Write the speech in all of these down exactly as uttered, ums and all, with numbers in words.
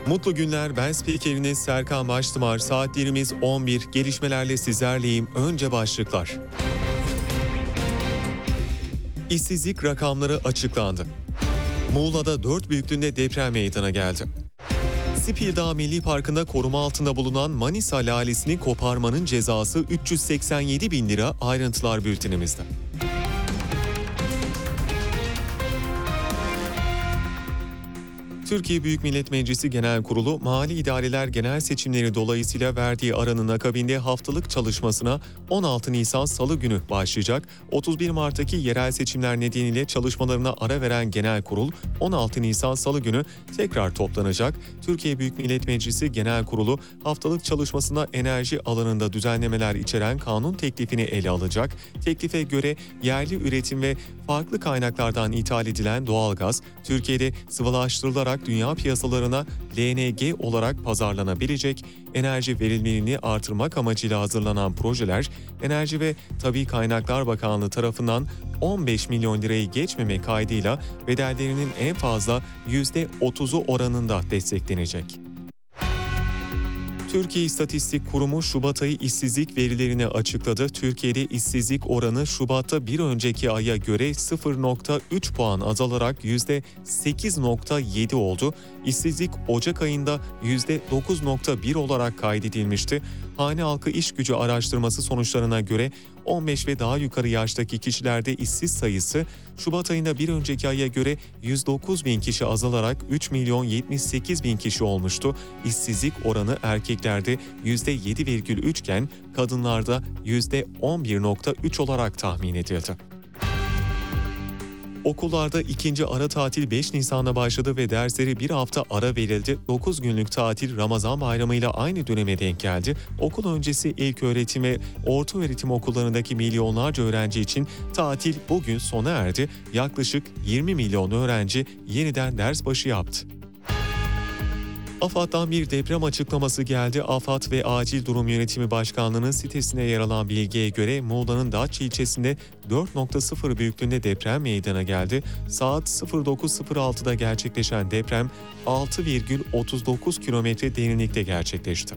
Mutlu günler, ben spikeriniz Serkan Baştımar. Saatlerimiz on bir, gelişmelerle sizlerleyim. Önce başlıklar. İşsizlik rakamları açıklandı. Muğla'da dört büyüklüğünde deprem meydana geldi. Sipirdağ Milli Parkı'nda koruma altında bulunan Manisa lalesini koparmanın cezası üç yüz seksen yedi bin lira. Ayrıntılar bültenimizde. Türkiye Büyük Millet Meclisi Genel Kurulu, Mali İdareler Genel Seçimleri dolayısıyla verdiği aranın akabinde haftalık çalışmasına on altı Nisan Salı günü başlayacak. otuz bir Mart'taki yerel seçimler nedeniyle çalışmalarına ara veren Genel Kurul, on altı Nisan Salı günü tekrar toplanacak. Türkiye Büyük Millet Meclisi Genel Kurulu, haftalık çalışmasına enerji alanında düzenlemeler içeren kanun teklifini ele alacak. Teklife göre yerli üretim ve farklı kaynaklardan ithal edilen doğalgaz, Türkiye'de sıvılaştırılarak dünya piyasalarına L N G olarak pazarlanabilecek. Enerji verimliliğini artırmak amacıyla hazırlanan projeler, Enerji ve Tabii Kaynaklar Bakanlığı tarafından on beş milyon lirayı geçmeme kaydıyla bedellerinin en fazla yüzde otuzu oranında desteklenecek. Türkiye İstatistik Kurumu Şubat ayı işsizlik verilerini açıkladı. Türkiye'de işsizlik oranı Şubat'ta bir önceki aya göre sıfır virgül üç puan azalarak yüzde sekiz virgül yedi oldu. İşsizlik Ocak ayında yüzde dokuz virgül bir olarak kaydedilmişti. Hane halkı iş gücü araştırması sonuçlarına göre on beş ve daha yukarı yaştaki kişilerde işsiz sayısı Şubat ayında bir önceki aya göre yüz dokuz bin kişi azalarak üç milyon yetmiş sekiz bin kişi olmuştu. İşsizlik oranı erkeklerde yüzde yedi virgül üç iken kadınlarda yüzde on bir virgül üç olarak tahmin edildi. Okullarda ikinci ara tatil beş Nisan'da başladı ve dersleri bir hafta ara verildi. dokuz günlük tatil Ramazan bayramıyla aynı döneme denk geldi. Okul öncesi ilköğretim ve ortaöğretim okullarındaki milyonlarca öğrenci için tatil bugün sona erdi. Yaklaşık yirmi milyon öğrenci yeniden ders başı yaptı. AFAD'dan bir deprem açıklaması geldi. AFAD ve Acil Durum Yönetimi Başkanlığı'nın sitesine yer alan bilgiye göre Muğla'nın Datça ilçesinde dört virgül sıfır büyüklüğünde deprem meydana geldi. Saat sıfır dokuz sıfır altıda gerçekleşen deprem altı virgül otuz dokuz kilometre derinlikte gerçekleşti.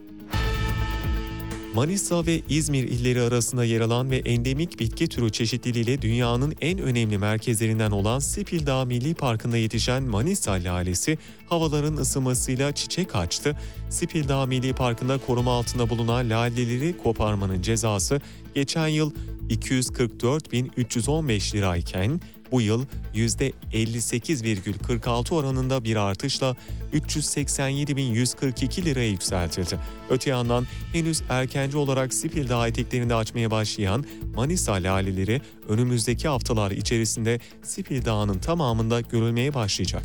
Manisa ve İzmir illeri arasında yer alan ve endemik bitki türü çeşitliliğiyle dünyanın en önemli merkezlerinden olan Sipirdağ Milli Parkı'nda yetişen Manisa lalesi havaların ısınmasıyla çiçek açtı. Sipirdağ Milli Parkı'nda koruma altında bulunan laleleri koparmanın cezası geçen yıl iki yüz kırk dört bin üç yüz on beş lirayken bu yıl yüzde elli sekiz virgül kırk altı oranında bir artışla üç yüz seksen yedi bin yüz kırk iki liraya yükseltildi. Öte yandan henüz erkenci olarak Sipirdağ eteklerinde açmaya başlayan Manisa laleleri önümüzdeki haftalar içerisinde Sipirdağ'ın tamamında görülmeye başlayacak.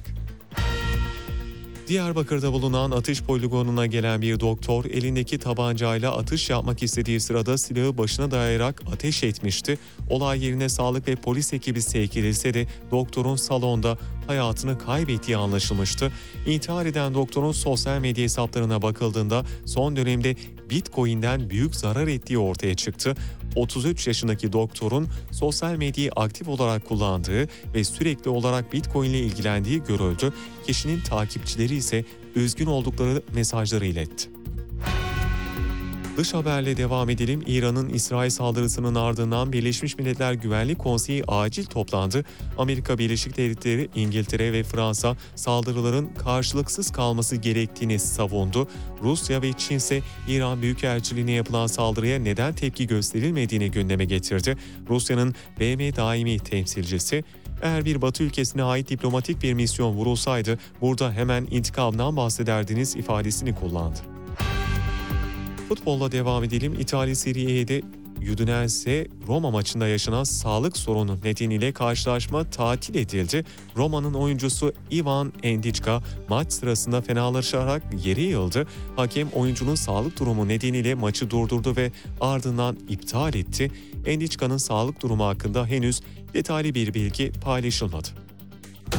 Diyarbakır'da bulunan atış poligonuna gelen bir doktor elindeki tabancayla atış yapmak istediği sırada silahı başına dayayarak ateş etmişti. Olay yerine sağlık ve polis ekibi sevk edilse de doktorun salonda hayatını kaybettiği anlaşılmıştı. İntihar eden doktorun sosyal medya hesaplarına bakıldığında son dönemde Bitcoin'den büyük zarar ettiği ortaya çıktı. otuz üç yaşındaki doktorun sosyal medyayı aktif olarak kullandığı ve sürekli olarak Bitcoin ile ilgilendiği görüldü. Kişinin takipçileri ise üzgün oldukları mesajları iletti. Dış haberle devam edelim. İran'ın İsrail saldırısının ardından Birleşmiş Milletler Güvenlik Konseyi acil toplandı. Amerika Birleşik Devletleri, İngiltere ve Fransa saldırıların karşılıksız kalması gerektiğini savundu. Rusya ve Çin ise İran Büyükelçiliğine yapılan saldırıya neden tepki gösterilmediğini gündeme getirdi. Rusya'nın B M daimi temsilcisi, "Eğer bir Batı ülkesine ait diplomatik bir misyon vurulsaydı burada hemen intikamdan bahsederdiniz" ifadesini kullandı. Futbolla devam edelim. İtalya Serie A'de Udinese Roma maçında yaşanan sağlık sorunu nedeniyle karşılaşma tatil edildi. Roma'nın oyuncusu Ivan Endiçka maç sırasında fenalaşarak yere yığıldı. Hakem oyuncunun sağlık durumu nedeniyle maçı durdurdu ve ardından iptal etti. Endiçka'nın sağlık durumu hakkında henüz detaylı bir bilgi paylaşılmadı.